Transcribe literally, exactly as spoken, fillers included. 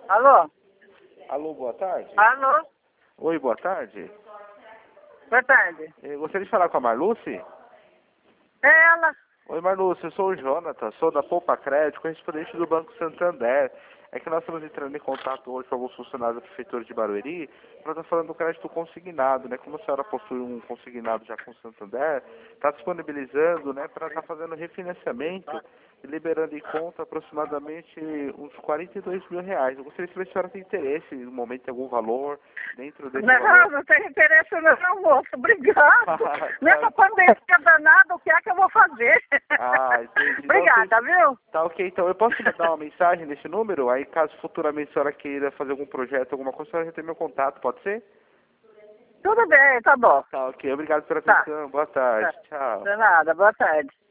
Alô? Alô, boa tarde. Alô? Oi, boa tarde. Boa tarde. Eu gostaria de falar com a Marluce? É ela. Oi, Marluce, eu sou o Jonathan, sou da Poupa Crédito, correspondente do Banco Santander. É que nós estamos entrando em contato hoje com alguns funcionários da Prefeitura de Barueri, para estar falando do crédito consignado, né? Como a senhora possui um consignado já com o Santander, está disponibilizando, né, para estar fazendo refinanciamento e liberando em conta aproximadamente uns quarenta e dois mil reais. Eu gostaria de saber se a senhora tem interesse, no momento, em algum valor, dentro desse Não, valor. não tenho interesse não, moço. Obrigado. Tá. Nessa pandemia danada, o que é que eu vou fazer? Ah, entendi. Obrigada, viu? Tá ok, então eu posso mandar uma mensagem nesse número? Aí caso futuramente a senhora queira fazer algum projeto, alguma coisa, a senhora já tem meu contato, pode ser? Tudo bem, tá bom. Tá ok, obrigado pela Tá. atenção, boa tarde, tchau. De nada, boa tarde.